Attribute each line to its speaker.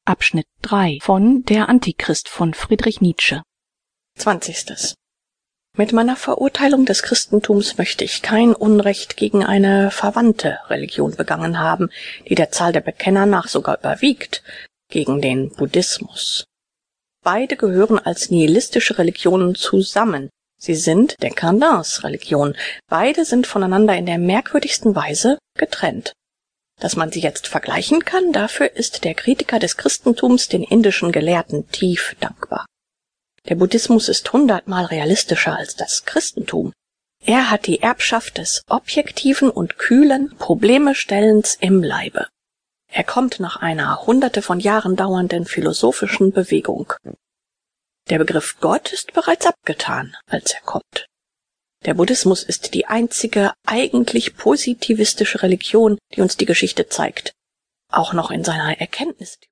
Speaker 1: Abschnitt 3 von Der Antichrist von Friedrich Nietzsche.
Speaker 2: 20. Mit meiner Verurteilung des Christentums möchte ich kein Unrecht gegen eine verwandte Religion begangen haben, die der Zahl der Bekenner nach sogar überwiegt, gegen den Buddhismus. Beide gehören als nihilistische Religionen zusammen. Sie sind Décadence-Religionen. Beide sind voneinander in der merkwürdigsten Weise getrennt. Dass man sie jetzt vergleichen kann, dafür ist der Kritiker des Christentums den indischen Gelehrten tief dankbar. Der Buddhismus ist 100-mal realistischer als das Christentum. Er hat die Erbschaft des objektiven und kühlen Problemestellens im Leibe. Er kommt nach einer hunderte von Jahren dauernden philosophischen Bewegung. Der Begriff Gott ist bereits abgetan, als er kommt. Der Buddhismus ist die einzige eigentlich positivistische Religion, die uns die Geschichte zeigt, auch noch in seiner Erkenntnis.